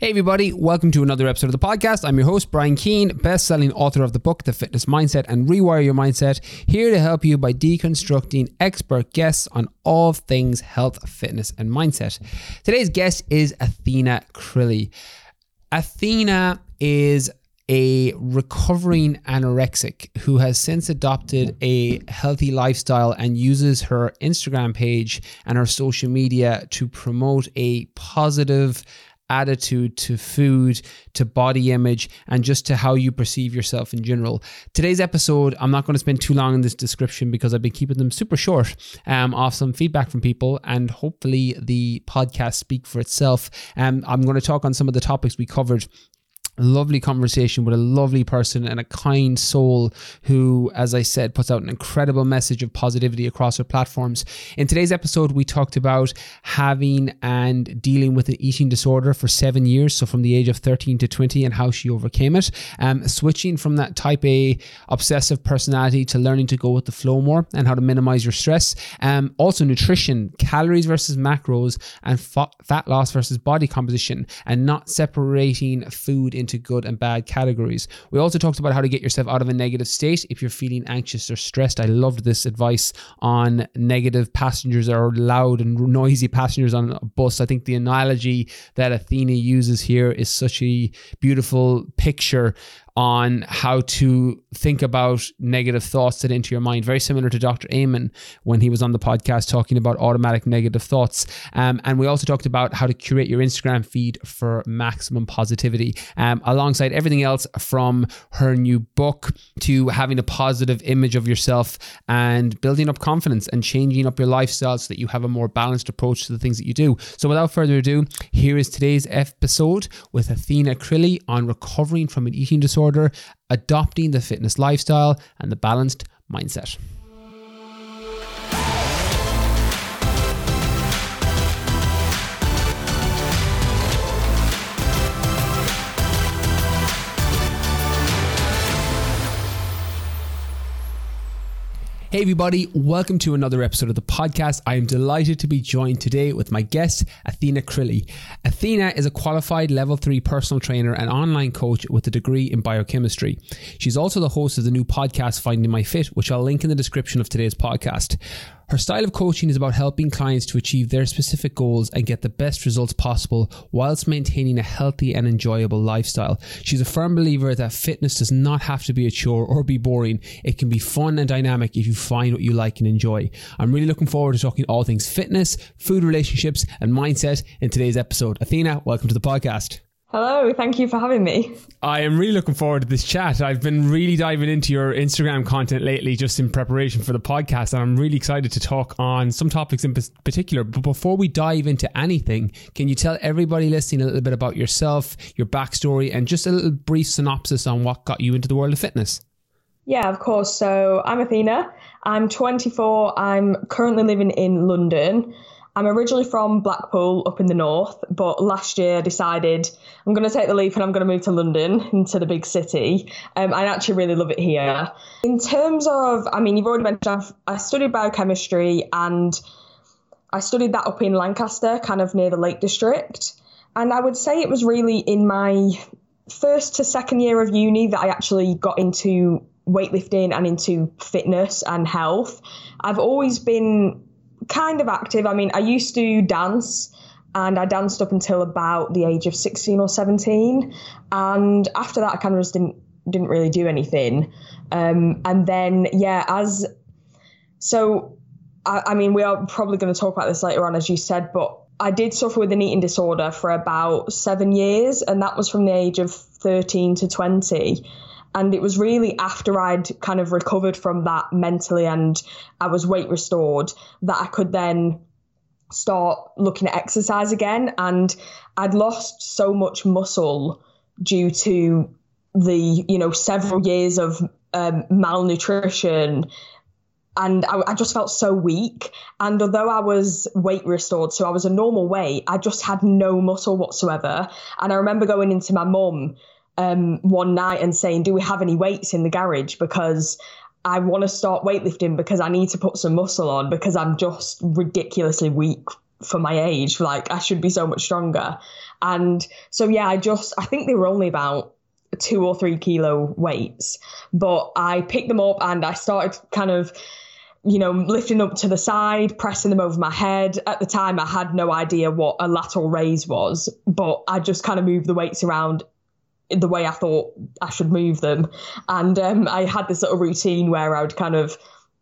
Hey everybody, welcome to another episode of the podcast. I'm your host, Brian Keane, best-selling author of the book, The Fitness Mindset and Rewire Your Mindset, here to help you by deconstructing expert guests on all things health, fitness, and mindset. Today's guest is Athena Crilly. Athena is a recovering anorexic who has since adopted a healthy lifestyle and uses her Instagram page and her social media to promote a positive attitude to food, to body image, and just to how you perceive yourself in general. Today's episode, I'm not going to spend too long in this description because I've been keeping them super short off some feedback from people, and hopefully the podcast speak for itself. I'm going to talk on some of the topics we covered. Lovely conversation with a lovely person and a kind soul who, as I said, puts out an incredible message of positivity across her platforms. In today's episode, we talked about having and dealing with an eating disorder for 7 years, so from the age of 13 to 20, and how she overcame it, switching from that type A obsessive personality to learning to go with the flow more and how to minimize your stress. Also nutrition, calories versus macros, and fat loss versus body composition, and not separating food into good and bad categories. We also talked about how to get yourself out of a negative state if you're feeling anxious or stressed. I loved this advice on negative passengers or loud and noisy passengers on a bus. I think the analogy that Athena uses here is such a beautiful picture on how to think about negative thoughts that enter your mind. Very similar to Dr. Amen when he was on the podcast talking about automatic negative thoughts. And we also talked about how to curate your Instagram feed for maximum positivity. Alongside everything else, from her new book to having a positive image of yourself and building up confidence and changing up your lifestyle so that you have a more balanced approach to the things that you do. So without further ado, here is today's episode with Athena Crilly on recovering from an eating disorder, adopting the fitness lifestyle, and the balanced mindset. Hey everybody, welcome to another episode of the podcast. I am delighted to be joined today with my guest, Athena Crilly. Athena is a qualified level 3 personal trainer and online coach with a degree in biochemistry. She's also the host of the new podcast, Finding My Fit, which I'll link in the description of today's podcast. Her style of coaching is about helping clients to achieve their specific goals and get the best results possible whilst maintaining a healthy and enjoyable lifestyle. She's a firm believer that fitness does not have to be a chore or be boring. It can be fun and dynamic if you find what you like and enjoy. I'm really looking forward to talking all things fitness, food, relationships, and mindset in today's episode. Athena, welcome to the podcast. Hello, thank you for having me. I am really looking forward to this chat. I've been really diving into your Instagram content lately just in preparation for the podcast, and I'm really excited to talk on some topics in particular. But before we dive into anything, can you tell everybody listening a little bit about yourself, your backstory, and just a little brief synopsis on what got you into the world of fitness? Yeah, of course. So I'm Athena. I'm 24. I'm currently living in London. I'm originally from Blackpool up in the north, but last year I decided I'm going to take the leap and I'm going to move to London, into the big city. I actually really love it here. In terms of, you've already mentioned, I studied biochemistry and I studied that up in Lancaster, kind of near the Lake District. And I would say it was really in my first to second year of uni that I actually got into weightlifting and into fitness and health. I've always been kind of active. I used to dance, and I danced up until about the age of 16 or 17. And after that, I kind of just didn't really do anything. And then, we are probably going to talk about this later on, as you said, but I did suffer with an eating disorder for about 7 years, and that was from the age of 13 to 20. And it was really after I'd kind of recovered from that mentally and I was weight restored that I could then start looking at exercise again. And I'd lost so much muscle due to the, several years of malnutrition. And I just felt so weak. And although I was weight restored, so I was a normal weight, I just had no muscle whatsoever. And I remember going into my mum one night and saying, do we have any weights in the garage? Because I want to start weightlifting because I need to put some muscle on because I'm just ridiculously weak for my age. Like, I should be so much stronger. And so, yeah, I think they were only about 2 or 3 kilo weights, but I picked them up and I started kind of, lifting up to the side, pressing them over my head. At the time, I had no idea what a lateral raise was, but I just kind of moved the weights around the way I thought I should move them. And I had this little routine where I would kind of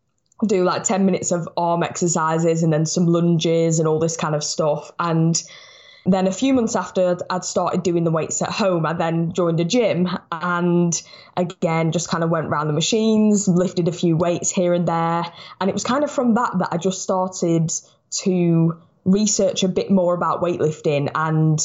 do like 10 minutes of arm exercises and then some lunges and all this kind of stuff. And then a few months after I'd started doing the weights at home, I then joined a gym and again, just kind of went around the machines, lifted a few weights here and there. And it was kind of from that I just started to research a bit more about weightlifting and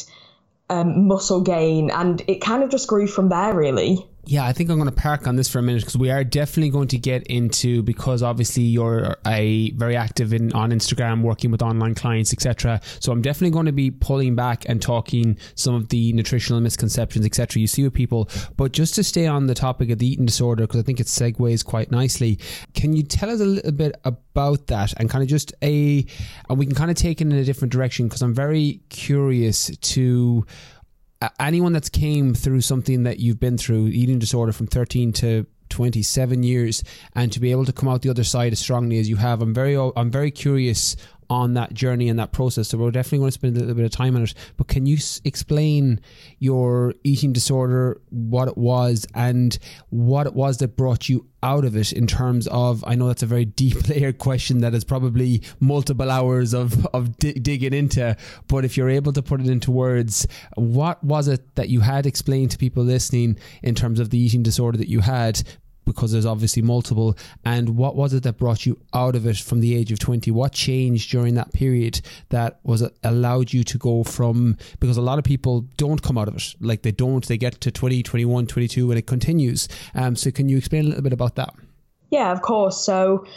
muscle gain, and it kind of just grew from there, really. Yeah, I think I'm going to park on this for a minute because we are definitely going to get into, because obviously you're very active on Instagram, working with online clients, etc. So I'm definitely going to be pulling back and talking some of the nutritional misconceptions, etc. you see with people. But just to stay on the topic of the eating disorder, because I think it segues quite nicely, can you tell us a little bit about that and kind of and we can kind of take it in a different direction, because I'm very curious to anyone that's came through something that you've been through, eating disorder from 13 to 27 years, and to be able to come out the other side as strongly as you have. I'm very curious on that journey and that process. So we're definitely going to spend a little bit of time on it. But can you explain your eating disorder, what it was, and what it was that brought you out of it in terms of, I know that's a very deep layered question that is probably multiple hours of digging into, but if you're able to put it into words, what was it that you had explained to people listening in terms of the eating disorder that you had? Because there's obviously multiple, and what was it that brought you out of it from the age of 20? What changed during that period that allowed you to go from, because a lot of people don't come out of it, like they get to 20, 21, 22 and it continues. So can you explain a little bit about that? Yeah, of course. So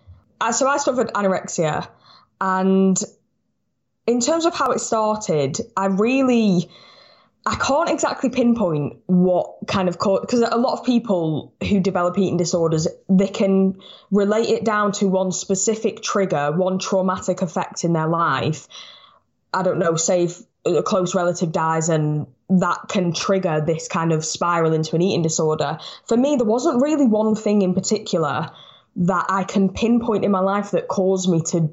I suffered anorexia, and in terms of how it started, I can't exactly pinpoint what kind of cause, because a lot of people who develop eating disorders, they can relate it down to one specific trigger, one traumatic effect in their life. I don't know, say if a close relative dies and that can trigger this kind of spiral into an eating disorder. For me, there wasn't really one thing in particular that I can pinpoint in my life that caused me to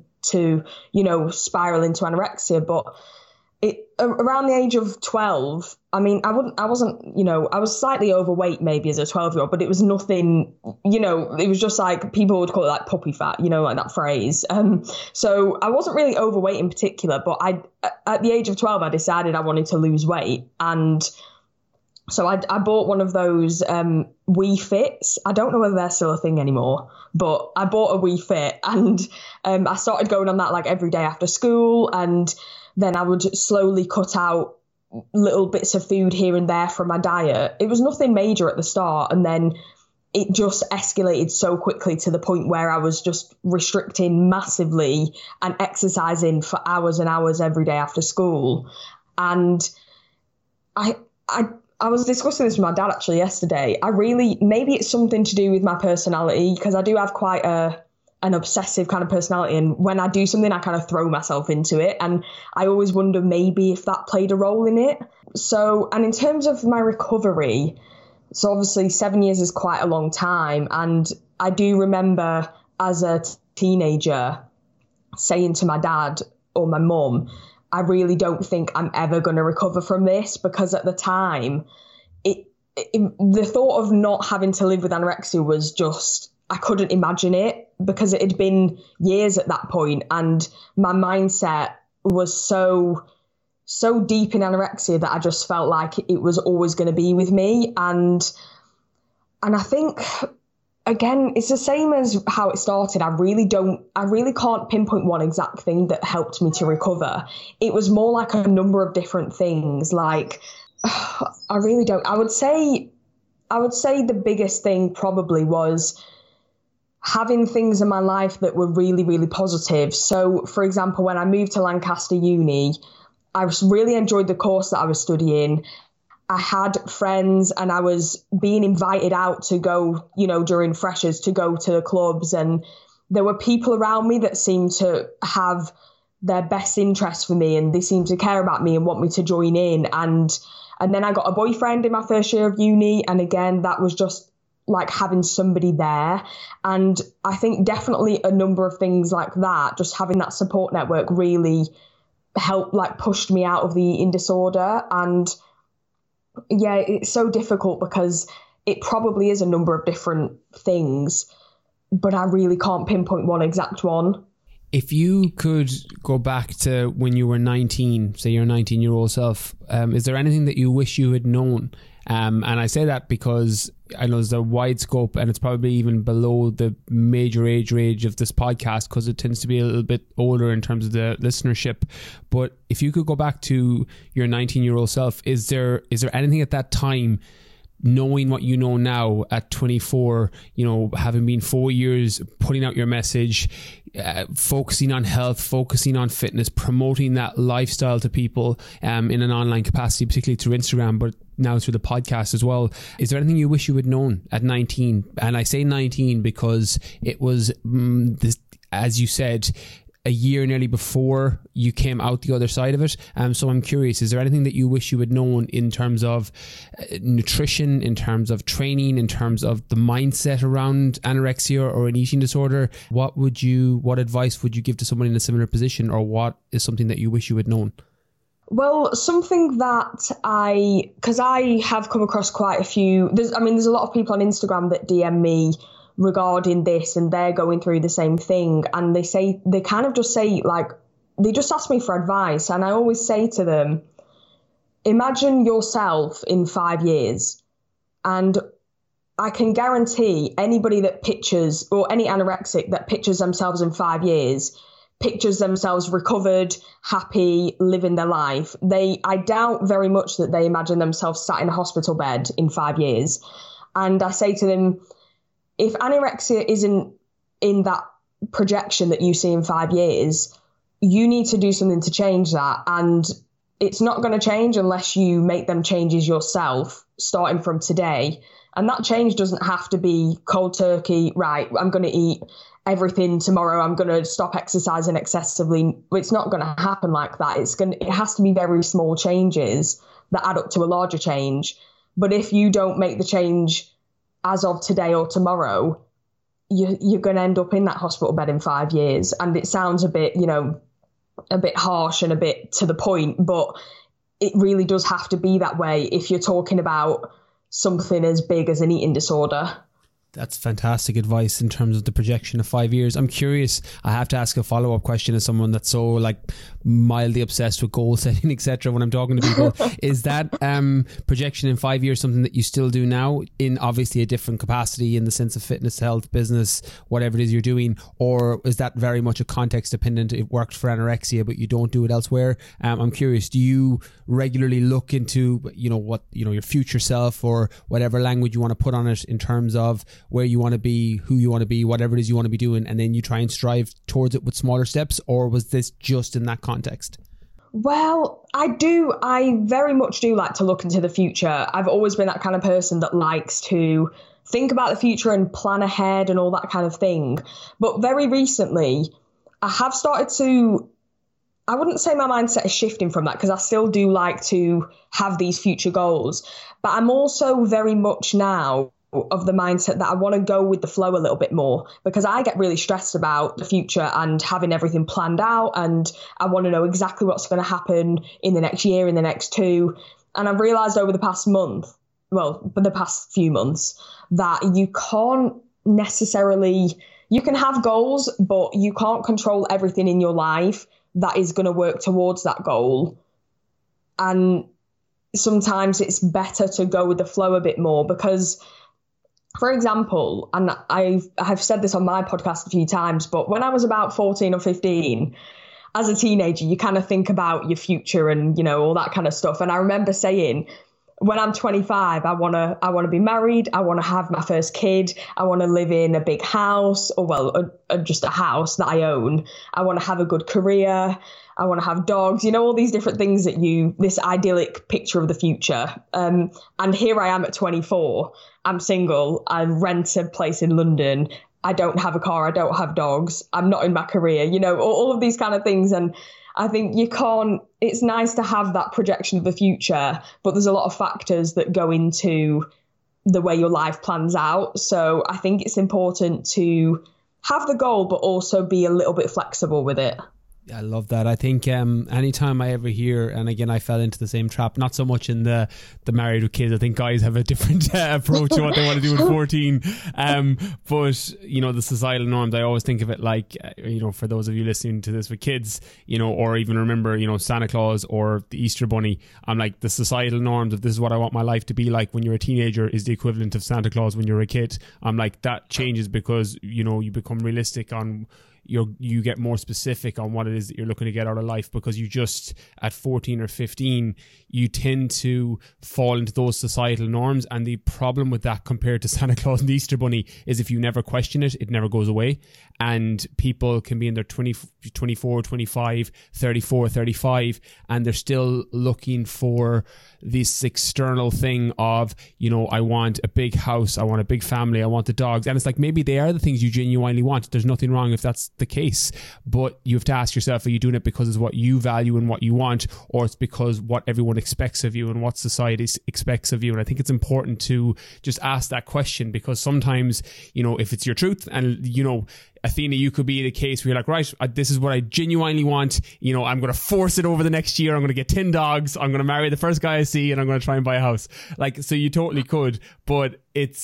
spiral into anorexia. But around the age of 12, I mean, I was slightly overweight maybe as a 12-year-old, but it was nothing, it was just like, people would call it like puppy fat, like that phrase. So I wasn't really overweight in particular, but at the age of 12, I decided I wanted to lose weight. And so I bought one of those Wii Fits. I don't know whether they're still a thing anymore, but I bought a Wii Fit, and I started going on that like every day after school, and then I would slowly cut out little bits of food here and there from my diet. It was nothing major at the start, and then it just escalated so quickly to the point where I was just restricting massively and exercising for hours and hours every day after school. And I was discussing this with my dad actually yesterday. Maybe it's something to do with my personality, because I do have quite an obsessive kind of personality, and when I do something I kind of throw myself into it, and I always wonder maybe if that played a role in it. So, and in terms of my recovery, so obviously 7 years is quite a long time, and I do remember as a teenager saying to my dad or my mum, I really don't think I'm ever going to recover from this, because at the time the thought of not having to live with anorexia was just, I couldn't imagine it, because it had been years at that point, and my mindset was so deep in anorexia that I just felt like it was always going to be with me. And I think, again, it's the same as how it started. I really can't pinpoint one exact thing that helped me to recover. It was more like a number of different things. Like, I really don't. I would say the biggest thing probably was having things in my life that were really, really positive. So, for example, when I moved to Lancaster Uni, I really enjoyed the course that I was studying. I had friends, and I was being invited out to go, during freshers, to go to the clubs. And there were people around me that seemed to have their best interest for me, and they seem to care about me and want me to join in. And then I got a boyfriend in my first year of uni, and again, that was just like having somebody there. And I think definitely a number of things like that, just having that support network really helped, like pushed me out of the eating disorder. And yeah, it's so difficult because it probably is a number of different things, but I really can't pinpoint one exact one. If you could go back to when you were 19, say your 19-year-old self, is there anything that you wish you had known? And I say that because I know there's a wide scope, and it's probably even below the major age range of this podcast because it tends to be a little bit older in terms of the listenership. But if you could go back to your 19-year-old self, is there anything at that time, knowing what you know now at 24, having been 4 years putting out your message, focusing on health, focusing on fitness, promoting that lifestyle to people in an online capacity, particularly through Instagram, but now through the podcast as well. Is there anything you wish you had known at 19? And I say 19 because it was, as you said, a year nearly before you came out the other side of it. So I'm curious, is there anything that you wish you had known in terms of nutrition, in terms of training, in terms of the mindset around anorexia or an eating disorder? What advice would you give to someone in a similar position, or what is something that you wish you had known? Well, something that because I have come across quite a few, there's a lot of people on Instagram that DM me regarding this, and they're going through the same thing, and they kind of just say, like, they just ask me for advice, and I always say to them, imagine yourself in 5 years, and I can guarantee anybody that pictures, or any anorexic that pictures themselves in 5 years, pictures themselves recovered, happy, living their life. I doubt very much that they imagine themselves sat in a hospital bed in 5 years. And I say to them, if anorexia isn't in that projection that you see in 5 years, you need to do something to change that. And it's not going to change unless you make them changes yourself, starting from today. And that change doesn't have to be cold turkey, right, I'm going to eat everything tomorrow, I'm going to stop exercising excessively. It's not going to happen like that. It has to be very small changes that add up to a larger change. But if you don't make the change as of today or tomorrow, you're going to end up in that hospital bed in 5 years. And it sounds a bit harsh and a bit to the point, but it really does have to be that way if you're talking about something as big as an eating disorder. That's fantastic advice in terms of the projection of 5 years. I'm curious, I have to ask a follow-up question as someone that's so like mildly obsessed with goal setting, etc. when I'm talking to people. Is that projection in 5 years something that you still do now in obviously a different capacity in the sense of fitness, health, business, whatever it is you're doing? Or is that very much a context dependent? It worked for anorexia, but you don't do it elsewhere. I'm curious, do you regularly look into, your future self, or whatever language you want to put on it, in terms of where you want to be, who you want to be, whatever it is you want to be doing, and then you try and strive towards it with smaller steps? Or was this just in that context? Well, I very much do like to look into the future. I've always been that kind of person that likes to think about the future and plan ahead and all that kind of thing. But very recently, I have started to, I wouldn't say my mindset is shifting from that, because I still do like to have these future goals. But I'm also very much now of the mindset that I want to go with the flow a little bit more, because I get really stressed about the future and having everything planned out, and I want to know exactly what's going to happen in the next year, in the next 2. And I've realized over the past for the past few months, that you can't necessarily, you can have goals, but you can't control everything in your life that is going to work towards that goal. And sometimes it's better to go with the flow a bit more, because, for example, and I've said this on my podcast a few times, but when I was about 14 or 15, as a teenager, you kind of think about your future and, all that kind of stuff. And I remember saying, when I'm 25, I want to be married. I want to have my first kid. I want to live in a big house, or just a house that I own. I want to have a good career. I want to have dogs, all these different things this idyllic picture of the future. And here I am at 24. I'm single. I rent a place in London. I don't have a car, I don't have dogs, I'm not in my career, you know, all of these kind of things. And I think it's nice to have that projection of the future, but there's a lot of factors that go into the way your life plans out. So I think it's important to have the goal, but also be a little bit flexible with it. I love that. I think anytime I ever hear, and again, I fell into the same trap, not so much in the married with kids. I think guys have a different approach to what they want to do at 14. But, you know, the societal norms, I always think of it like, you know, for those of you listening to this with kids, you know, or even remember, you know, Santa Claus or the Easter Bunny. I'm like, the societal norms of this is what I want my life to be like when you're a teenager is the equivalent of Santa Claus when you're a kid. I'm like, that changes because, you know, you become realistic on you get more specific on what it is that you're looking to get out of life, because you just at 14 or 15 you tend to fall into those societal norms. And the problem with that compared to Santa Claus and the Easter Bunny is if you never question it, it never goes away. And people can be in their 24, 25, 34, 35 and they're still looking for this external thing of, you know, I want a big house, I want a big family, I want the dogs. And it's like, maybe they are the things you genuinely want. There's nothing wrong if that's the case, but you have to ask yourself, are you doing it because it's what you value and what you want, or it's because what everyone expects of you and what society expects of you? And I think it's important to just ask that question, because sometimes, you know, if it's your truth, and, you know, Athena, you could be the case where you're like, right, this is what I genuinely want. You know, I'm going to force it over the next year. I'm going to get 10 dogs. I'm going to marry the first guy I see, and I'm going to try and buy a house. Like, so you totally could, but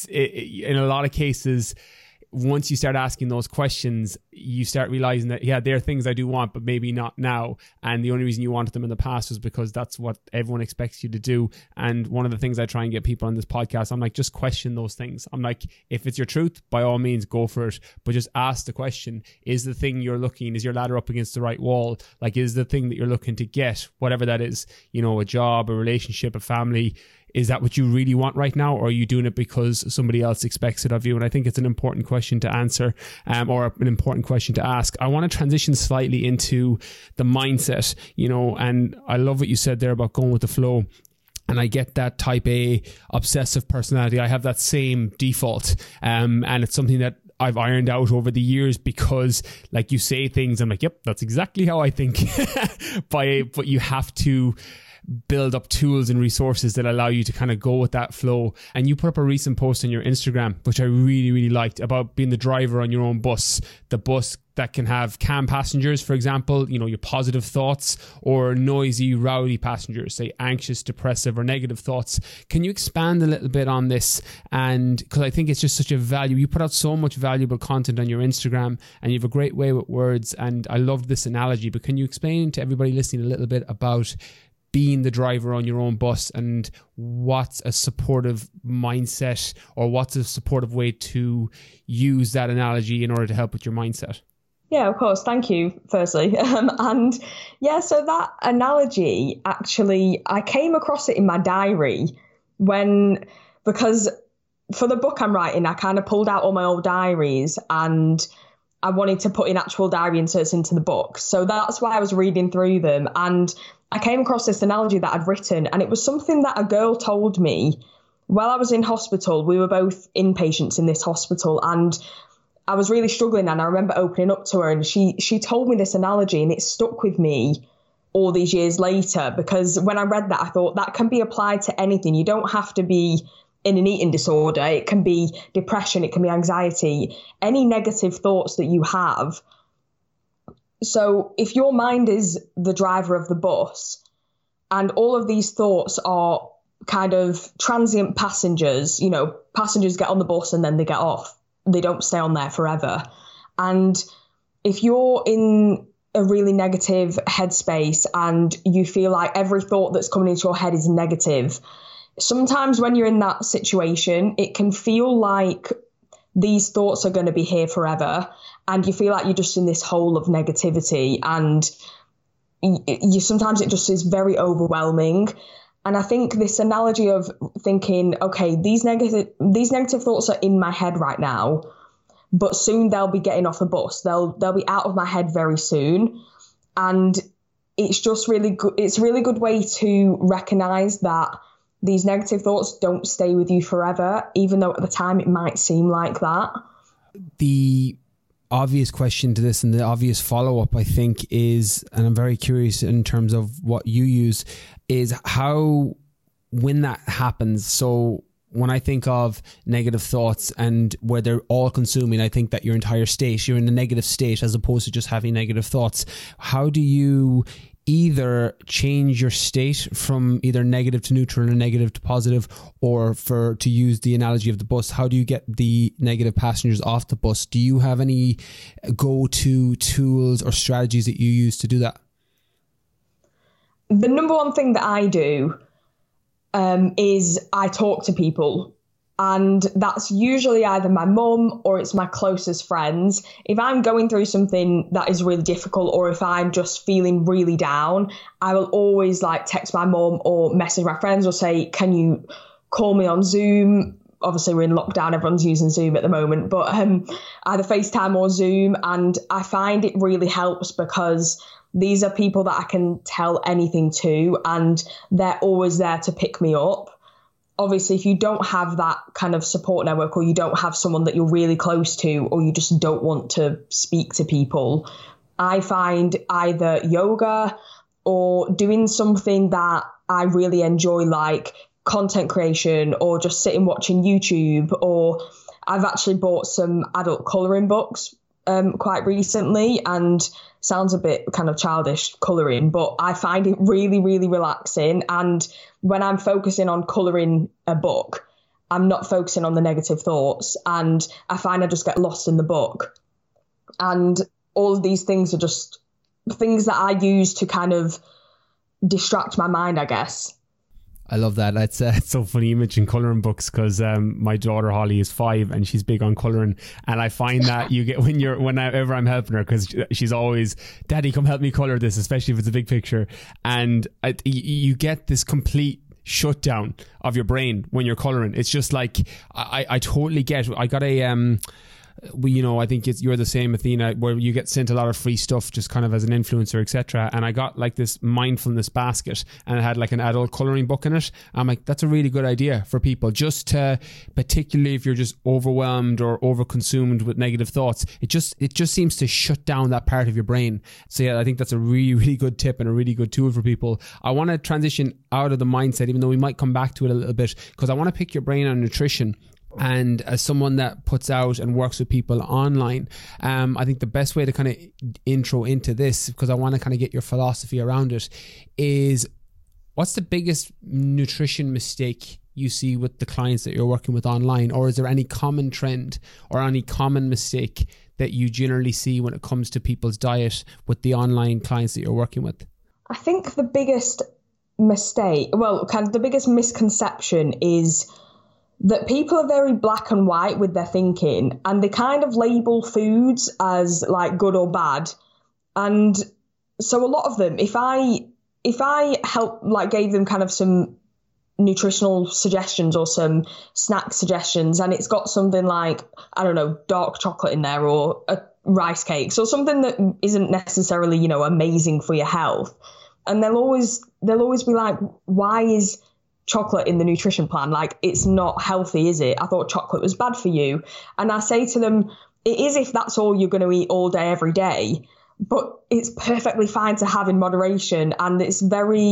in a lot of cases, once you start asking those questions, you start realizing that, yeah, there are things I do want, but maybe not now. And the only reason you wanted them in the past was because that's what everyone expects you to do. And one of the things I try and get people on this podcast, I'm like, just question those things. I'm like, if it's your truth, by all means, go for it. But just ask the question, is the thing you're looking, is your ladder up against the right wall? Like, is the thing that you're looking to get, whatever that is, you know, a job, a relationship, a family, is that what you really want right now, or are you doing it because somebody else expects it of you? And I think it's an important question to answer, or an important question to ask. I want to transition slightly into the mindset, you know, and I love what you said there about going with the flow. And I get that type A obsessive personality. I have that same default. And it's something that I've ironed out over the years, because like you say things, I'm like, yep, that's exactly how I think. But you have to build up tools and resources that allow you to kind of go with that flow. And you put up a recent post on your Instagram, which I really, really liked, about being the driver on your own bus, the bus that can have calm passengers, for example, you know, your positive thoughts, or noisy, rowdy passengers, say anxious, depressive, or negative thoughts. Can you expand a little bit on this? And because I think it's just such a value, you put out so much valuable content on your Instagram, and you have a great way with words. And I loved this analogy, but can you explain to everybody listening a little bit about being the driver on your own bus, and what's a supportive mindset, or what's a supportive way to use that analogy in order to help with your mindset? Yeah, of course. Thank you, firstly. And yeah, so that analogy, actually, I came across it in my diary because for the book I'm writing, I kind of pulled out all my old diaries, and I wanted to put in actual diary inserts into the book. So that's why I was reading through them. And I came across this analogy that I'd written, and it was something that a girl told me while I was in hospital. We were both inpatients in this hospital, and I was really struggling. And I remember opening up to her, and she told me this analogy, and it stuck with me all these years later, because when I read that, I thought that can be applied to anything. You don't have to be in an eating disorder. It can be depression, it can be anxiety, any negative thoughts that you have. So if your mind is the driver of the bus, and all of these thoughts are kind of transient passengers, you know, passengers get on the bus and then they get off. They don't stay on there forever. And if you're in a really negative headspace and you feel like every thought that's coming into your head is negative, sometimes when you're in that situation, it can feel like these thoughts are going to be here forever, and you feel like you're just in this hole of negativity, and sometimes it just is very overwhelming. And I think this analogy of thinking, okay, these negative thoughts are in my head right now, but soon they'll be getting off the bus. They'll be out of my head very soon. And it's just really good. It's a really good way to recognize that these negative thoughts don't stay with you forever, even though at the time it might seem like that. The obvious question to this and the obvious follow-up, I think, is, and I'm very curious in terms of what you use, is how, when that happens, so when I think of negative thoughts and where they're all consuming, I think that your entire state, you're in a negative state as opposed to just having negative thoughts. How do you either change your state from either negative to neutral or negative to positive, or to use the analogy of the bus, how do you get the negative passengers off the bus? Do you have any go-to tools or strategies that you use to do that? The number one thing that I do is I talk to people, and that's usually either my mum or it's my closest friends. If I'm going through something that is really difficult, or if I'm just feeling really down, I will always text my mum or message my friends or say, can you call me on Zoom? Obviously we're in lockdown, everyone's using Zoom at the moment, but either FaceTime or Zoom. And I find it really helps because these are people that I can tell anything to, and they're always there to pick me up. Obviously, if you don't have that kind of support network, or you don't have someone that you're really close to, or you just don't want to speak to people, I find either yoga or doing something that I really enjoy, like content creation, or just sitting watching YouTube. Or I've actually bought some adult colouring books quite recently, and sounds a bit kind of childish, colouring, but I find it really, really relaxing. And when I'm focusing on colouring a book, I'm not focusing on the negative thoughts, and I find I just get lost in the book. And all of these things are just things that I use to kind of distract my mind, I guess. I love that. It's so funny you mentioned colouring books, because my daughter Holly is 5 and she's big on colouring, and I find that you get whenever I'm helping her, because she's always, Daddy, come help me colour this, especially if it's a big picture, and you get this complete shutdown of your brain when you're colouring. It's just like I totally get. I got a I think you're the same, Athena, where you get sent a lot of free stuff just kind of as an influencer, etc. And I got this mindfulness basket, and it had an adult colouring book in it. I'm like, that's a really good idea for people, just to, particularly if you're just overwhelmed or overconsumed with negative thoughts, it just seems to shut down that part of your brain. So yeah, I think that's a really, really good tip and a really good tool for people. I want to transition out of the mindset, even though we might come back to it a little bit, because I want to pick your brain on nutrition. And as someone that puts out and works with people online, I think the best way to kind of intro into this, because I want to kind of get your philosophy around it, is what's the biggest nutrition mistake you see with the clients that you're working with online? Or is there any common trend or any common mistake that you generally see when it comes to people's diet with the online clients that you're working with? I think the biggest mistake, kind of the biggest misconception is that people are very black and white with their thinking, and they kind of label foods as good or bad. And so a lot of them, if I gave them kind of some nutritional suggestions or some snack suggestions, and it's got something like, I don't know, dark chocolate in there, or a rice cakes, or something that isn't necessarily, amazing for your health. And they'll always be like, why is chocolate in the nutrition plan? It's not healthy, is it? I thought chocolate was bad for you. And I say to them, it is if that's all you're going to eat all day, every day, but it's perfectly fine to have in moderation. And it's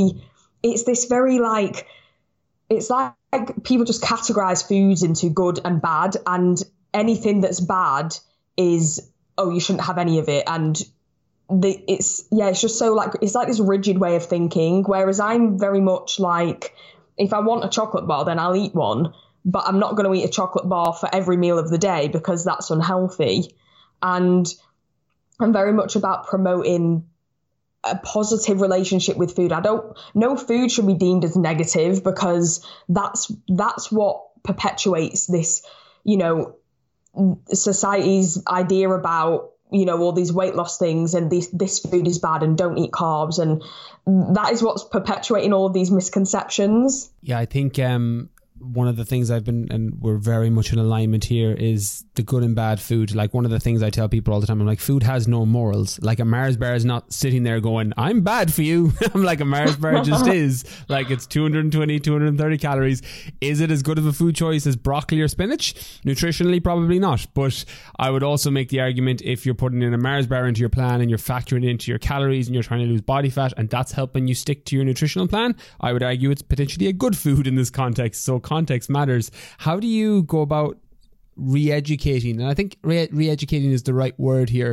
like people just categorize foods into good and bad, and anything that's bad is, oh, you shouldn't have any of it. And it's just so it's like this rigid way of thinking, whereas I'm very much like, if I want a chocolate bar, then I'll eat one, but I'm not going to eat a chocolate bar for every meal of the day, because that's unhealthy. And I'm very much about promoting a positive relationship with food. No food should be deemed as negative, because that's what perpetuates this, society's idea about, all these weight loss things, and this food is bad and don't eat carbs. And that is what's perpetuating all of these misconceptions. Yeah, I think one of the things I've been, and we're very much in alignment here, is the good and bad food. Like, one of the things I tell people all the time, I'm like, food has no morals. Like, a Mars bar is not sitting there going, I'm bad for you. I'm like, a Mars bar just is. Like, it's 220, 230 calories. Is it as good of a food choice as broccoli or spinach? Nutritionally, probably not. But I would also make the argument, if you're putting in a Mars bar into your plan and you're factoring it into your calories and you're trying to lose body fat and that's helping you stick to your nutritional plan, I would argue it's potentially a good food in this context. So context matters. How do you go about re-educating? And I think re-educating is the right word here.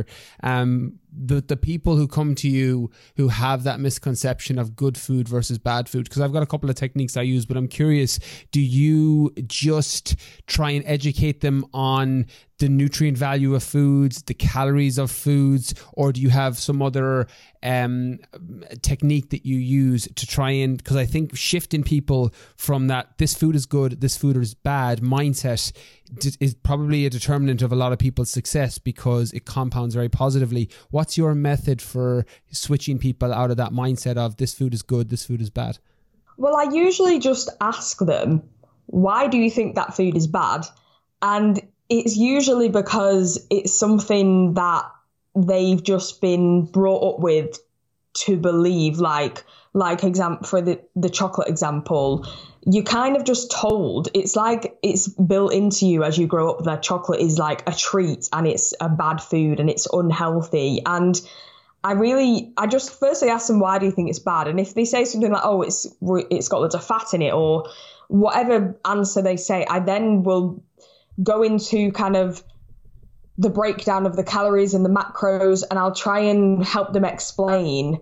The people who come to you who have that misconception of good food versus bad food, because I've got a couple of techniques I use, but I'm curious, do you just try and educate them on the nutrient value of foods, the calories of foods, or do you have some other technique that you use to try and, because I think shifting people from that this food is good, this food is bad mindset is probably a determinant of a lot of people's success, because it compounds very positively. What's your method for switching people out of that mindset of this food is good, this food is bad? Well, I usually just ask them, why do you think that food is bad? And it's usually because it's something that they've just been brought up with to believe. Like for the chocolate example, you kind of just told, it's like it's built into you as you grow up that chocolate is like a treat and it's a bad food and it's unhealthy. And I just firstly ask them, why do you think it's bad? And if they say something like, oh, it's got loads of fat in it, or whatever answer they say, I then will go into kind of the breakdown of the calories and the macros, and I'll try and help them explain,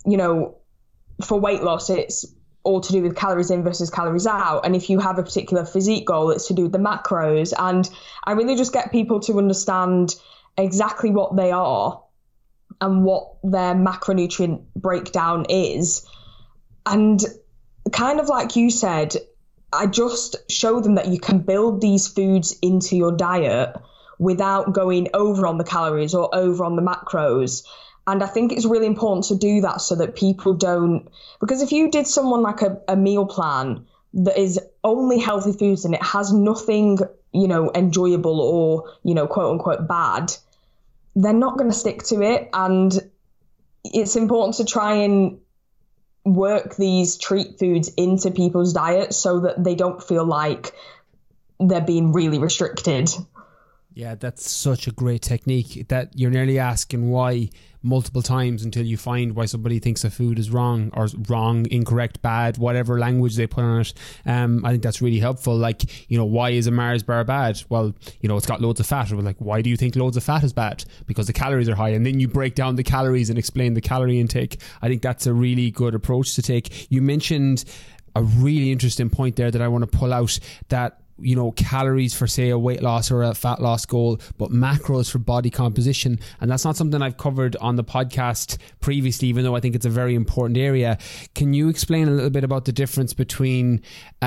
for weight loss, it's all to do with calories in versus calories out. And if you have a particular physique goal, it's to do with the macros. And I really just get people to understand exactly what they are and what their macronutrient breakdown is. And kind of like you said, I just show them that you can build these foods into your diet without going over on the calories or over on the macros. And I think it's really important to do that so that people don't, because if you did someone like a meal plan that is only healthy foods and it has nothing, enjoyable or, quote unquote bad, they're not going to stick to it. And it's important to try and work these treat foods into people's diets so that they don't feel like they're being really restricted. Yeah, that's such a great technique, that you're nearly asking why multiple times until you find why somebody thinks a food is wrong, or wrong, incorrect, bad, whatever language they put on it. I think that's really helpful. Like, why is a Mars bar bad? Well, it's got loads of fat. Or like, why do you think loads of fat is bad? Because the calories are high. And then you break down the calories and explain the calorie intake. I think that's a really good approach to take. You mentioned a really interesting point there that I want to pull out, that calories for, say, a weight loss or a fat loss goal, but macros for body composition. And that's not something I've covered on the podcast previously, even though I think it's a very important area. Can you explain a little bit about the difference between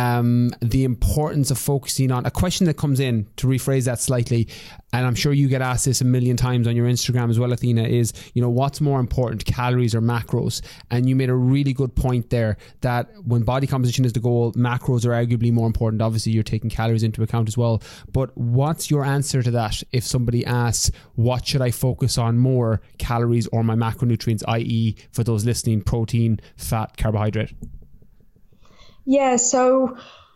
the importance of focusing on a question that comes in, to rephrase that slightly, and I'm sure you get asked this a million times on your Instagram as well, Athena, is, what's more important, calories or macros? And you made a really good point there, that when body composition is the goal, macros are arguably more important. Obviously, you're taking calories into account as well. But what's your answer to that if somebody asks, what should I focus on more, calories or my macronutrients, i.e. for those listening, protein, fat, carbohydrate? Yeah, so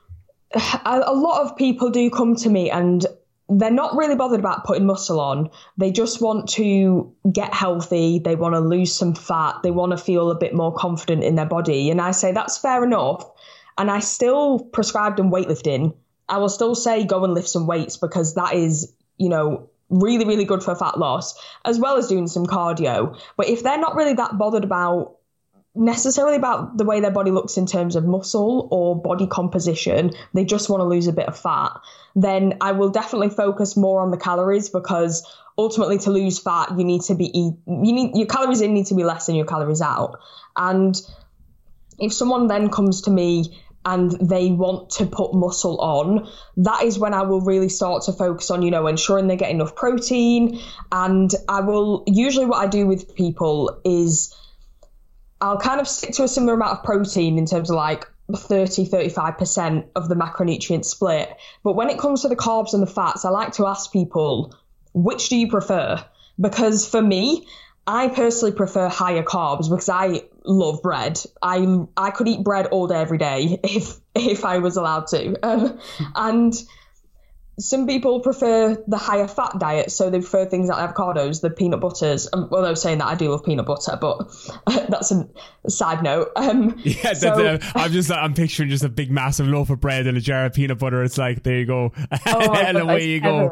a lot of people do come to me and they're not really bothered about putting muscle on. They just want to get healthy. They want to lose some fat. They want to feel a bit more confident in their body. And I say that's fair enough. And I still prescribe them weightlifting. I will still say go and lift some weights, because that is, really, really good for fat loss, as well as doing some cardio. But if they're not really that bothered about necessarily about the way their body looks in terms of muscle or body composition, they just want to lose a bit of fat, then I will definitely focus more on the calories, because ultimately to lose fat, you need to be your calories in need to be less than your calories out. And if someone then comes to me and they want to put muscle on, that is when I will really start to focus on, ensuring they get enough protein. And usually what I do with people is I'll kind of stick to a similar amount of protein in terms of like 30-35% of the macronutrient split. But when it comes to the carbs and the fats, I like to ask people, which do you prefer? Because for me, I personally prefer higher carbs because I love bread. I could eat bread all day, every day if I was allowed to. And some people prefer the higher fat diet, so they prefer things like avocados, the peanut butters. Although saying that, I do love peanut butter, but that's a side note. I'm picturing just a big massive loaf of bread and a jar of peanut butter. It's like, there you go, and away you go.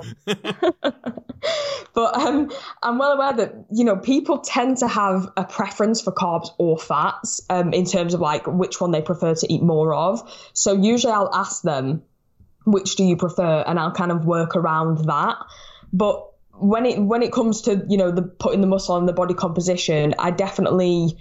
But I'm well aware that, people tend to have a preference for carbs or fats in terms of like which one they prefer to eat more of. So usually I'll ask them, which do you prefer? And I'll kind of work around that. But when it comes to, the putting the muscle on, the body composition, I definitely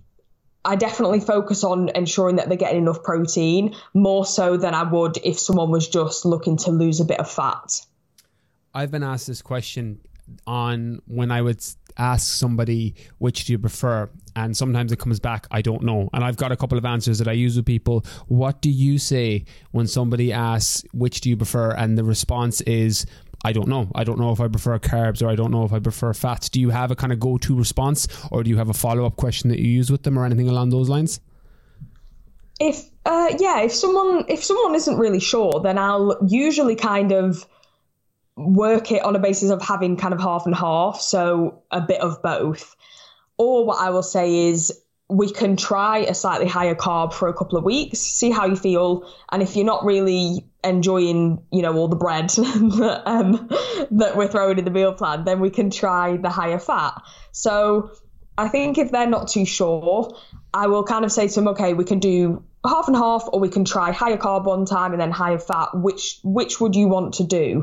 focus on ensuring that they're getting enough protein, more so than I would if someone was just looking to lose a bit of fat. I've been asked this question on when I would ask somebody, which do you prefer? And sometimes it comes back, I don't know. And I've got a couple of answers that I use with people. What do you say when somebody asks, which do you prefer? And the response is, I don't know. I don't know if I prefer carbs or I don't know if I prefer fats. Do you have a kind of go-to response, or do you have a follow-up question that you use with them or anything along those lines? If someone isn't really sure, then I'll usually kind of work it on a basis of having kind of half and half, so a bit of both. Or what I will say is, we can try a slightly higher carb for a couple of weeks, see how you feel. And if you're not really enjoying, all the bread that we're throwing in the meal plan, then we can try the higher fat. So I think if they're not too sure, I will kind of say to them, okay, we can do half and half, or we can try higher carb one time and then higher fat. Which would you want to do?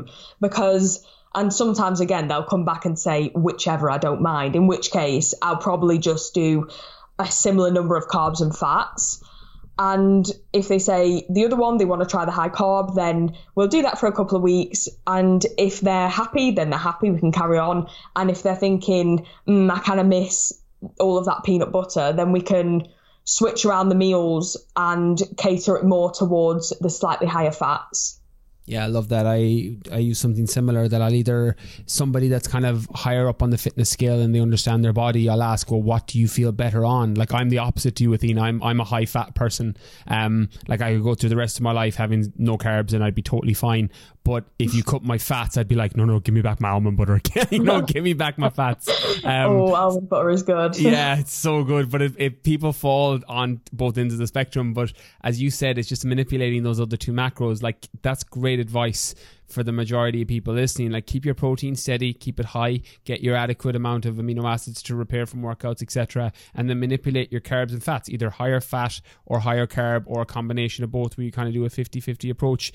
And sometimes, again, they'll come back and say, whichever, I don't mind. In which case, I'll probably just do a similar number of carbs and fats. And if they say the other one, they want to try the high carb, then we'll do that for a couple of weeks. And if they're happy, then they're happy, we can carry on. And if they're thinking, I kind of miss all of that peanut butter, then we can switch around the meals and cater it more towards the slightly higher fats. Yeah, I love that. I use something similar, that I'll either, somebody that's kind of higher up on the fitness scale and they understand their body, I'll ask, well, what do you feel better on? Like, I'm the opposite to you, Athena. I'm a high fat person. Like, I could go through the rest of my life having no carbs and I'd be totally fine. But if you cut my fats, I'd be like, no, give me back my almond butter. Give me back my fats. Almond butter is good. Yeah, it's so good. But if people fall on both ends of the spectrum, but as you said, it's just manipulating those other two macros. Like, that's great advice for the majority of people listening. Like, keep your protein steady, keep it high, get your adequate amount of amino acids to repair from workouts, etc., and then manipulate your carbs and fats, either higher fat or higher carb, or a combination of both, where you kind of do a 50-50 approach.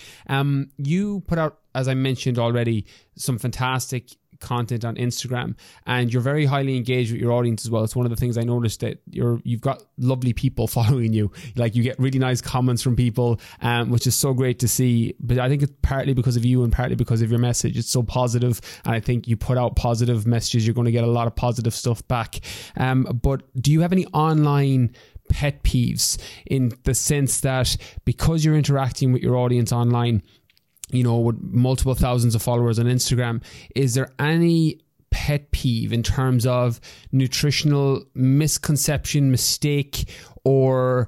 You put out, as I mentioned already, some fantastic content on Instagram, and you're very highly engaged with your audience as well. It's one of the things I noticed, that you've got lovely people following you. Like, you get really nice comments from people, which is so great to see. But I think it's partly because of you and partly because of your message. It's so positive, and I think you put out positive messages, you're going to get a lot of positive stuff back. But do you have any online pet peeves, in the sense that because you're interacting with your audience online, with multiple thousands of followers on Instagram, is there any pet peeve in terms of nutritional misconception, mistake, or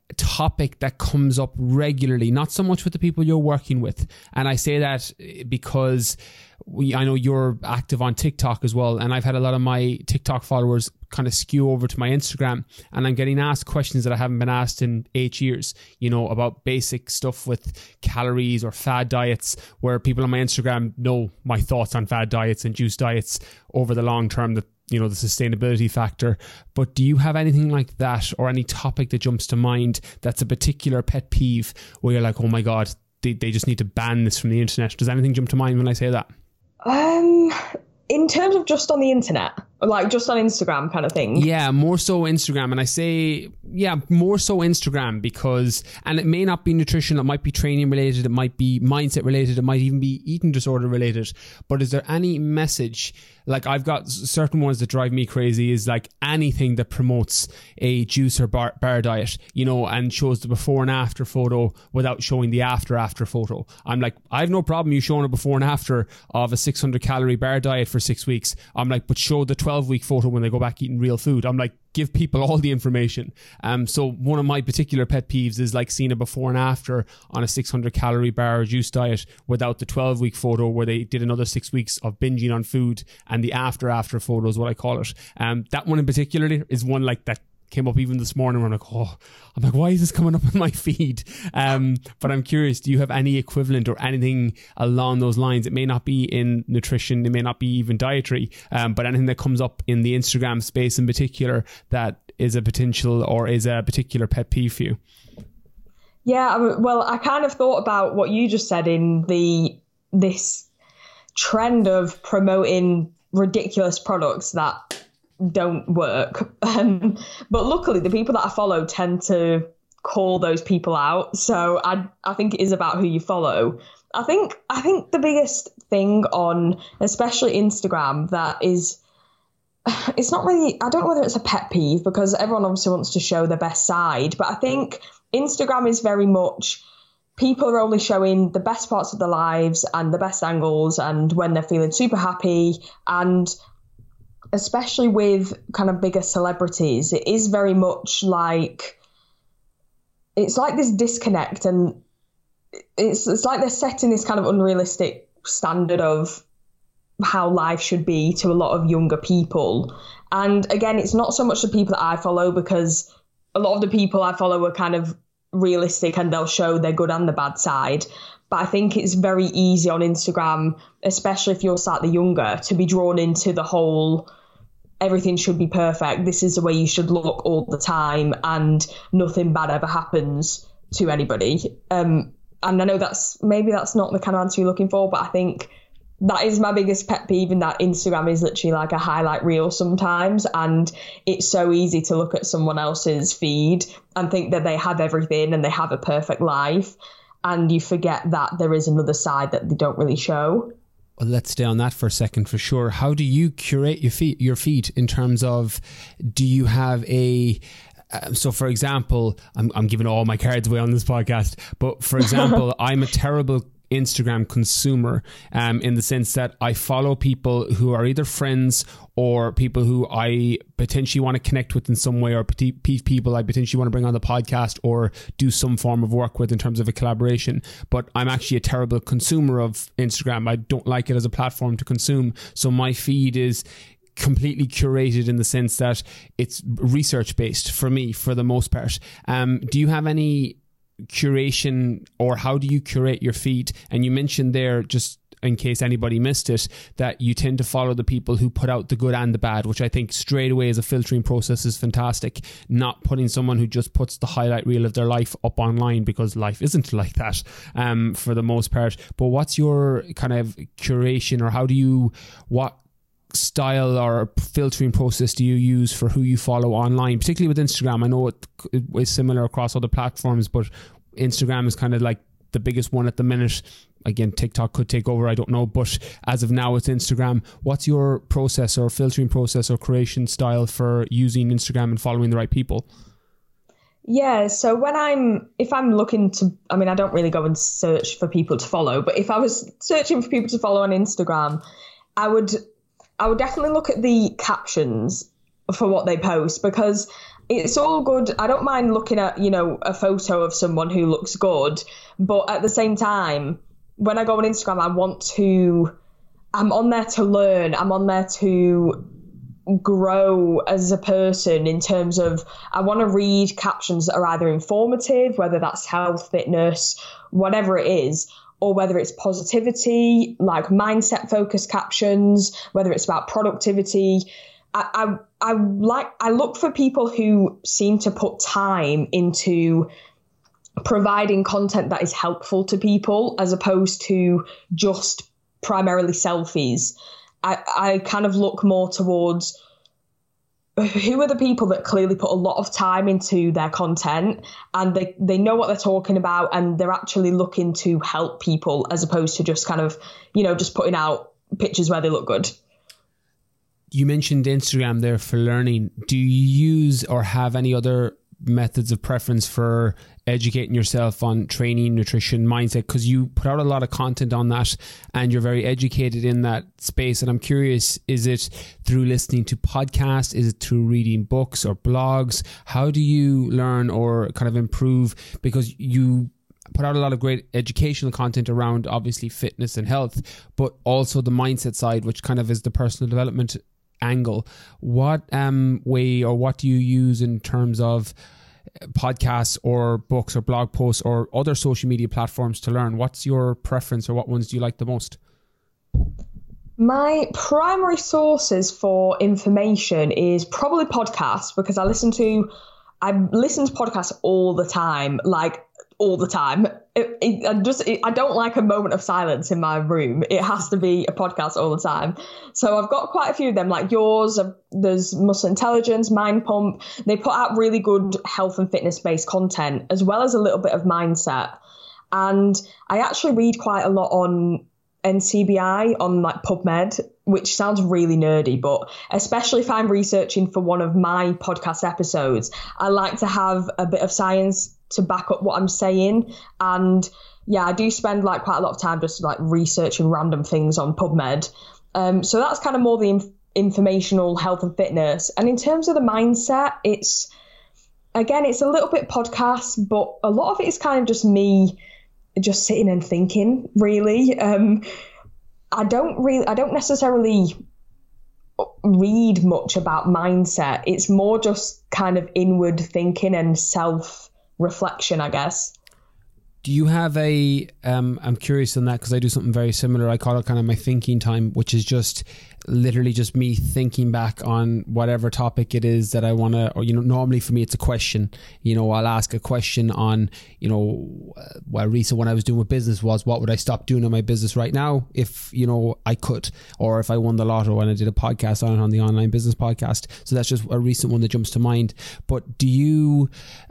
topic that comes up regularly? Not so much with the people you're working with. And I say that because I know you're active on TikTok as well, and I've had a lot of my TikTok followers kind of skew over to my Instagram, and I'm getting asked questions that I haven't been asked in 8 years, about basic stuff with calories or fad diets, where people on my Instagram know my thoughts on fad diets and juice diets over the long term, that the sustainability factor. But do you have anything like that, or any topic that jumps to mind that's a particular pet peeve where you're like, oh my God, they just need to ban this from the internet? Does anything jump to mind when I say that? In terms of just on the internet? Like just on Instagram kind of thing? Yeah, more so Instagram. And I say, yeah, more so Instagram because, and it may not be nutrition, it might be training related, it might be mindset related, it might even be eating disorder related. But is there any message? Like I've got certain ones that drive me crazy is like anything that promotes a juice or bar diet, you know, and shows the before and after photo without showing the after photo. I'm like, I have no problem you showing a before and after of a 600 calorie bar diet for 6 weeks. I'm like, but show the 12-week photo when they go back eating real food. I'm like, give people all the information. So one of my particular pet peeves is like seeing a before and after on a 600 calorie bar or juice diet without the 12-week photo where they did another 6 weeks of binging on food, and the after photo is what I call it. That one in particular is one like that came up even this morning where I'm like, why is this coming up on my feed? But I'm curious, do you have any equivalent or anything along those lines? It may not be in nutrition, it may not be even dietary, but anything that comes up in the Instagram space in particular that is a potential or is a particular pet peeve for you? Yeah, well, I kind of thought about what you just said in this trend of promoting ridiculous products that don't work. But luckily, the people that I follow tend to call those people out. So I think it is about who you follow. I think the biggest thing on especially Instagram that is, it's not really, I don't know whether it's a pet peeve because everyone obviously wants to show their best side, but I think Instagram is very much people are only showing the best parts of their lives and the best angles and when they're feeling super happy. And especially with kind of bigger celebrities, it is very much like, it's like this disconnect, and it's like they're setting this kind of unrealistic standard of how life should be to a lot of younger people. And again, it's not so much the people that I follow, because a lot of the people I follow are kind of realistic and they'll show their good and the bad side. But I think it's very easy on Instagram, especially if you're slightly younger, to be drawn into the whole everything should be perfect. This is the way you should look all the time and nothing bad ever happens to anybody. And I know that's not the kind of answer you're looking for, but I think that is my biggest pet peeve, in that Instagram is literally like a highlight reel sometimes, and it's so easy to look at someone else's feed and think that they have everything and they have a perfect life, and you forget that there is another side that they don't really show. Well, let's stay on that for a second for sure. How do you curate your feed in terms of, do you have a... so for example, I'm giving all my cards away on this podcast, but for example, I'm a terrible Instagram consumer in the sense that I follow people who are either friends or people who I potentially want to connect with in some way, or people I potentially want to bring on the podcast or do some form of work with in terms of a collaboration. But I'm actually a terrible consumer of Instagram. I don't like it as a platform to consume. So my feed is completely curated in the sense that it's research based for me for the most part. Do you have any curation, or how do you curate your feed? And you mentioned there, just in case anybody missed it, that you tend to follow the people who put out the good and the bad, which I think straight away as a filtering process is fantastic. Not putting someone who just puts the highlight reel of their life up online, because life isn't like that for the most part. But what's your kind of curation, or what style or filtering process do you use for who you follow online, particularly with Instagram? I know it is similar across other platforms, but Instagram is kind of like the biggest one at the minute. Again, TikTok could take over, I don't know, but as of now it's Instagram. What's your process or filtering process or creation style for using Instagram and following the right people? Yeah, so if I'm looking to, I mean, I don't really go and search for people to follow, but if I was searching for people to follow on Instagram, I would definitely look at the captions for what they post, because it's all good. I don't mind looking at, a photo of someone who looks good, but at the same time, when I go on Instagram, I'm on there to learn. I'm on there to grow as a person, in terms of, I want to read captions that are either informative, whether that's health, fitness, whatever it is, or whether it's positivity, like mindset focused captions, whether it's about productivity. I look for people who seem to put time into providing content that is helpful to people, as opposed to just primarily selfies. I kind of look more towards who are the people that clearly put a lot of time into their content and they know what they're talking about and they're actually looking to help people as opposed to just kind of, just putting out pictures where they look good. You mentioned Instagram there for learning. Do you use or have any other methods of preference for educating yourself on training, nutrition, mindset? Because you put out a lot of content on that and you're very educated in that space. And I'm curious, is it through listening to podcasts? Is it through reading books or blogs? How do you learn or kind of improve? Because you put out a lot of great educational content around obviously fitness and health, but also the mindset side, which kind of is the personal development angle. What way or what do you use in terms of podcasts or books or blog posts or other social media platforms to learn? What's your preference or what ones do you like the most? My primary sources for information is probably podcasts, because I listen to podcasts all the time, all the time. I don't like a moment of silence in my room. It has to be a podcast all the time. So I've got quite a few of them, like yours. There's Muscle Intelligence, Mind Pump. They put out really good health and fitness based content, as well as a little bit of mindset. And I actually read quite a lot on NCBI, on like PubMed, which sounds really nerdy, but especially if I'm researching for one of my podcast episodes, I like to have a bit of science to back up what I'm saying. And yeah, I do spend quite a lot of time just researching random things on PubMed. So that's kind of more the informational health and fitness. And in terms of the mindset, it's a little bit podcast, but a lot of it is kind of just me just sitting and thinking, really. I don't necessarily read much about mindset. It's more just kind of inward thinking and self-reflection, I guess. Do you have I'm curious on that because I do something very similar. I call it kind of my thinking time, which is just literally just me thinking back on whatever topic it is that I want to, or, normally for me, it's a question. I'll ask a question on, recent when I was doing with business was, what would I stop doing in my business right now if, I could, or if I won the lotto, and I did a podcast on it on the Online Business Podcast. So that's just a recent one that jumps to mind. But do you,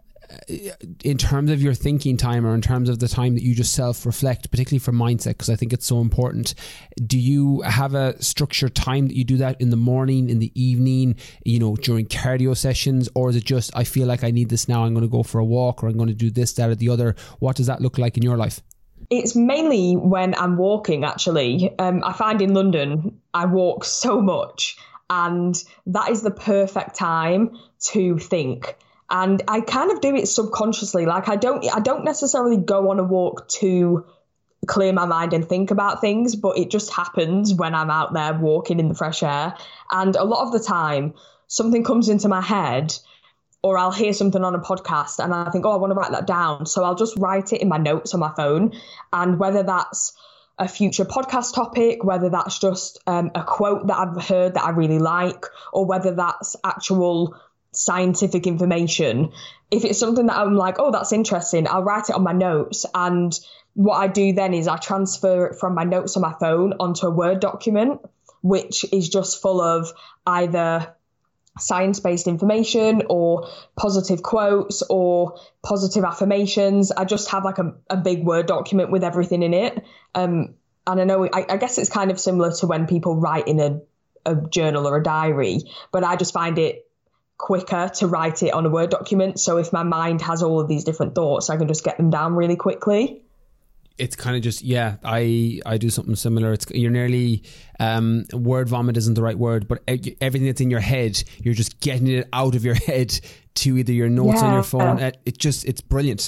in terms of your thinking time, or in terms of the time that you just self-reflect, particularly for mindset, because I think it's so important, do you have a structured time that you do that in the morning, in the evening, during cardio sessions, or is it just, I feel like I need this now, I'm going to go for a walk, or I'm going to do this, that, or the other? What does that look like in your life? It's mainly when I'm walking, actually. I find in London, I walk so much, and that is the perfect time to think. And I kind of do it subconsciously. I don't necessarily go on a walk to clear my mind and think about things, but it just happens when I'm out there walking in the fresh air. And a lot of the time, something comes into my head, or I'll hear something on a podcast and I think, I want to write that down. So I'll just write it in my notes on my phone. And whether that's a future podcast topic, whether that's just a quote that I've heard that I really like, or whether that's actual scientific information, if it's something that I'm like, that's interesting, I'll write it on my notes. And what I do then is I transfer it from my notes on my phone onto a Word document, which is just full of either science-based information or positive quotes or positive affirmations. I just have a big Word document with everything in it. And I guess it's kind of similar to when people write in a journal or a diary, but I just find it quicker to write it on a Word document. So if my mind has all of these different thoughts, I can just get them down really quickly. It's kind of just, I do something similar. You're nearly, word vomit isn't the right word, but everything that's in your head, you're just getting it out of your head to either your notes on your phone. It's brilliant.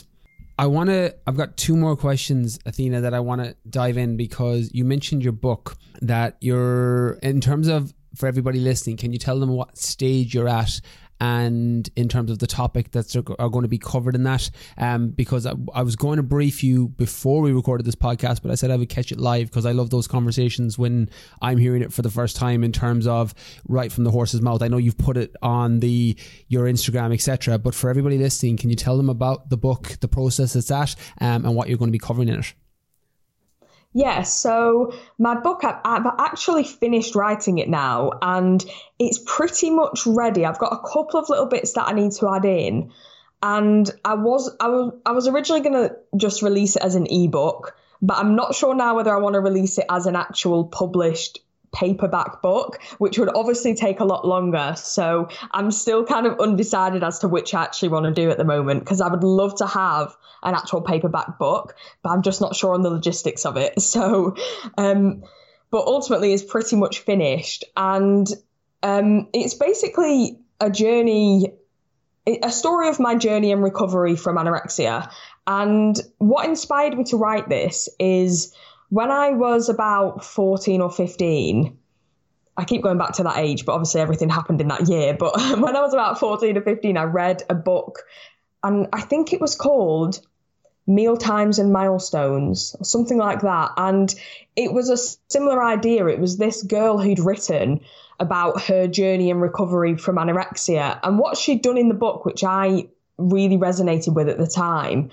I've got two more questions, Athena, that I want to dive in, because you mentioned your book, that in terms of, for everybody listening, can you tell them what stage you're at, and in terms of the topic that's are going to be covered in that? Because I was going to brief you before we recorded this podcast, but I said I would catch it live, because I love those conversations when I'm hearing it for the first time, in terms of right from the horse's mouth. I know you've put it on your Instagram, etc., but for everybody listening, can you tell them about the book, the process it's at, and what you're going to be covering in it? Yeah, so my book, I've actually finished writing it now, and it's pretty much ready. I've got a couple of little bits that I need to add in, and I was originally going to just release it as an ebook, but I'm not sure now whether I want to release it as an actual published paperback book, which would obviously take a lot longer. So I'm still kind of undecided as to which I actually want to do at the moment, because I would love to have an actual paperback book, but I'm just not sure on the logistics of it. So, but ultimately it's pretty much finished. And it's basically a story of my journey and recovery from anorexia. And what inspired me to write this is when I was about 14 or 15, I keep going back to that age, but obviously everything happened in that year. But when I was about 14 or 15, I read a book, and I think it was called Mealtimes and Milestones, or something like that. And it was a similar idea. It was this girl who'd written about her journey and recovery from anorexia. And what she'd done in the book, which I really resonated with at the time,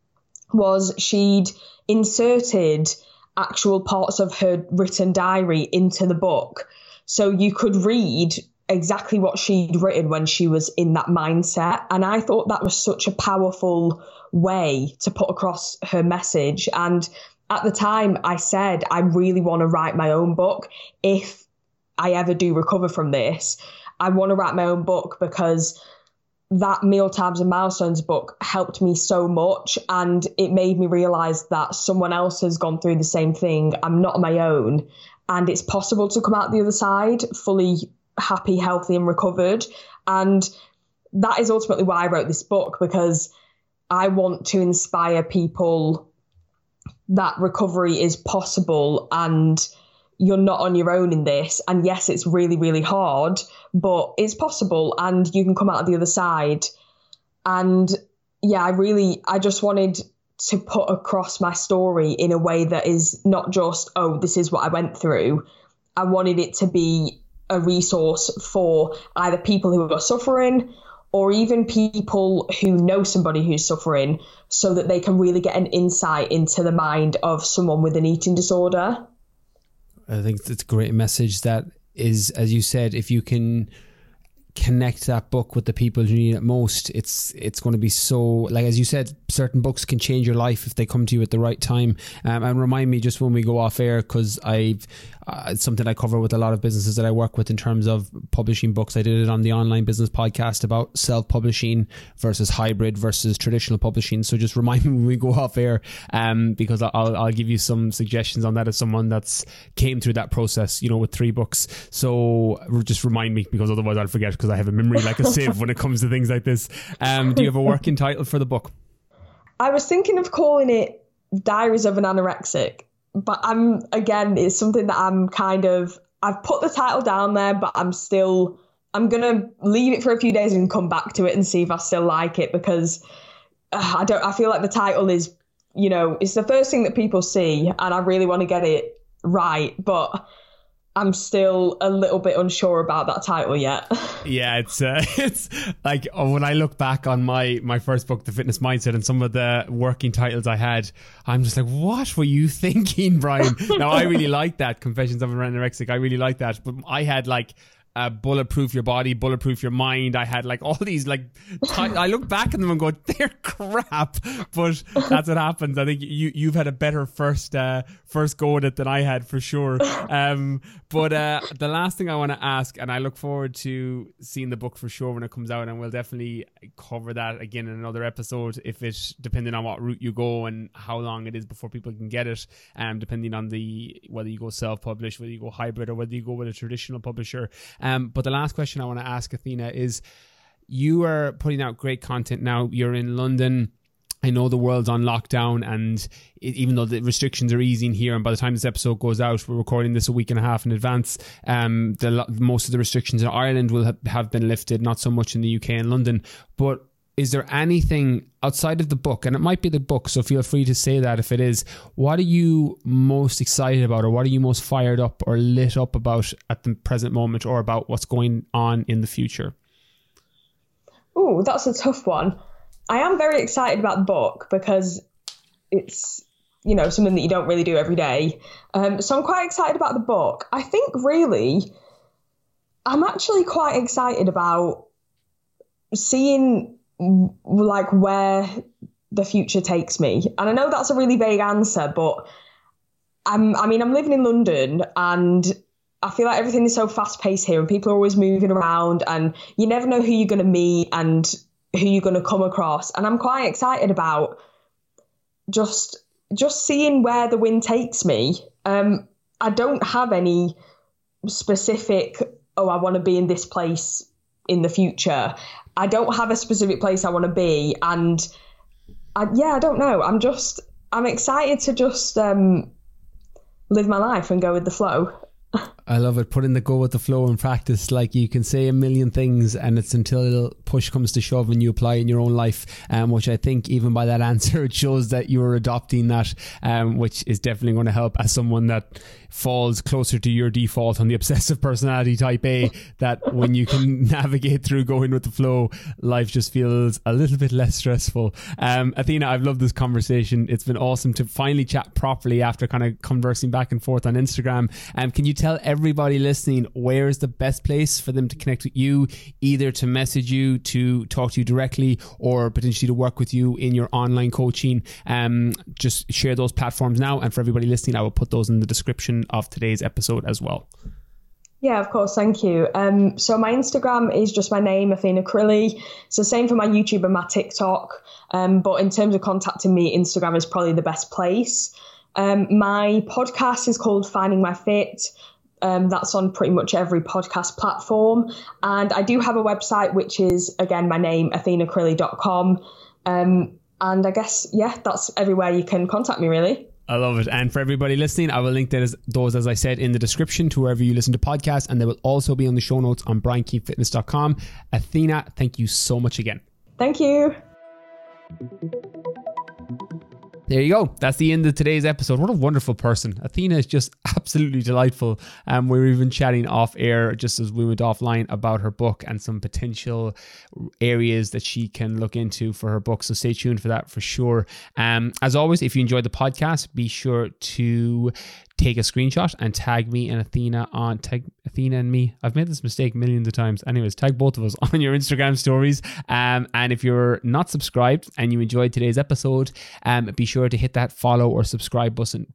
was she'd inserted actual parts of her written diary into the book. So you could read exactly what she'd written when she was in that mindset. And I thought that was such a powerful way to put across her message. And at the time I said, I really want to write my own book. If I ever do recover from this, I want to write my own book, because that Mealtimes and Milestones book helped me so much, and it made me realize that someone else has gone through the same thing. I'm not on my own, and it's possible to come out the other side fully happy, healthy, and recovered. And that is ultimately why I wrote this book, because I want to inspire people that recovery is possible and you're not on your own in this. And yes, it's really, really hard, but it's possible and you can come out of the other side. And yeah, I just wanted to put across my story in a way that is not just, oh, this is what I went through. I wanted it to be a resource for either people who are suffering or even people who know somebody who's suffering, so that they can really get an insight into the mind of someone with an eating disorder. I think it's a great message that is, as you said, if you can connect that book with the people who need it most, it's going to be so, like as you said, certain books can change your life if they come to you at the right time. And remind me just when we go off air, because it's something I cover with a lot of businesses that I work with in terms of publishing books. I did it on the Online Business Podcast about self-publishing versus hybrid versus traditional publishing. So just remind me when we go off air, because I'll give you some suggestions on that as someone that's came through that process, with 3 books. So just remind me, because otherwise I'll forget, because I have a memory like a sieve when it comes to things like this. Do you have a working title for the book? I was thinking of calling it Diaries of an Anorexic, but it's something that I've put the title down there, but I'm going to leave it for a few days and come back to it and see if I still like it, because I feel like the title is, it's the first thing that people see and I really want to get it right, but I'm still a little bit unsure about that title yet. Yeah, it's like when I look back on my first book, The Fitness Mindset, and some of the working titles I had, I'm just like, what were you thinking, Brian? Now, I really like that, Confessions of an Anorexic. I really like that. But I had bulletproof your body, bulletproof your mind. I had all these I look back at them and go, they're crap, but that's what happens. I think you've had a better first go at it than I had, for sure. But the last thing I want to ask, and I look forward to seeing the book for sure when it comes out, and we'll definitely cover that again in another episode, if it's depending on what route you go and how long it is before people can get it, depending on whether you go self-publish, whether you go hybrid, or whether you go with a traditional publisher. But the last question I want to ask, Athena, is you are putting out great content now. You're in London. I know the world's on lockdown, and even though the restrictions are easing here, and by the time this episode goes out, we're recording this a week and a half in advance, most of the restrictions in Ireland will have been lifted, not so much in the UK and London. But is there anything outside of the book, and it might be the book, so feel free to say that if it is, what are you most excited about, or what are you most fired up or lit up about at the present moment, or about what's going on in the future? Oh, that's a tough one. I am very excited about the book because it's something that you don't really do every day. So I'm quite excited about the book. I think really I'm actually quite excited about seeing like where the future takes me. And I know that's a really vague answer, but I'm living in London, and I feel like everything is so fast paced here, and people are always moving around, and you never know who you're going to meet and who you're going to come across. And I'm quite excited about just seeing where the wind takes me. I don't have any specific, I want to be in this place in the future. I don't have a specific place I want to be. And I don't know. I'm excited to just live my life and go with the flow. I love it. Putting the go with the flow in practice. Like, you can say a million things, and it's until push comes to shove and you apply in your own life, which I think even by that answer, it shows that you're adopting that, which is definitely going to help as someone that falls closer to your default on the obsessive personality type A, that when you can navigate through going with the flow, life just feels a little bit less stressful. Athena, I've loved this conversation. It's been awesome to finally chat properly after kind of conversing back and forth on Instagram. Can you tell everybody listening where is the best place for them to connect with you, either to message you, to talk to you directly, or potentially to work with you in your online coaching? Just share those platforms now, and for everybody listening, I will put those in the description of today's episode as well. Yeah, of course. Thank you. So my Instagram is just my name, Athena Crilly. It's the same for my YouTube and my TikTok. But in terms of contacting me, Instagram is probably the best place. My podcast is called Finding My Fit. That's on pretty much every podcast platform. And I do have a website, which is, again, my name, athenacrilly.com. And I guess, that's everywhere you can contact me, really. I love it. And for everybody listening, I will link those, as I said, in the description to wherever you listen to podcasts, and they will also be on the show notes on briankeenfitness.com. Athena, thank you so much again. Thank you. There you go. That's the end of today's episode. What a wonderful person. Athena is just absolutely delightful. We were even chatting off air just as we went offline about her book and some potential areas that she can look into for her book. So stay tuned for that for sure. As always, if you enjoyed the podcast, be sure to take a screenshot and tag me and Athena tag Athena and me. I've made this mistake millions of times. Anyways, tag both of us on your Instagram stories. And if you're not subscribed and you enjoyed today's episode, be sure to hit that follow or subscribe button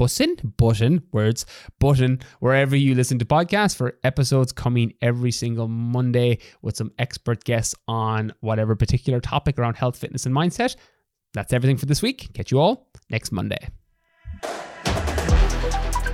wherever you listen to podcasts, for episodes coming every single Monday with some expert guests on whatever particular topic around health, fitness, and mindset. That's everything for this week. Catch you all next Monday.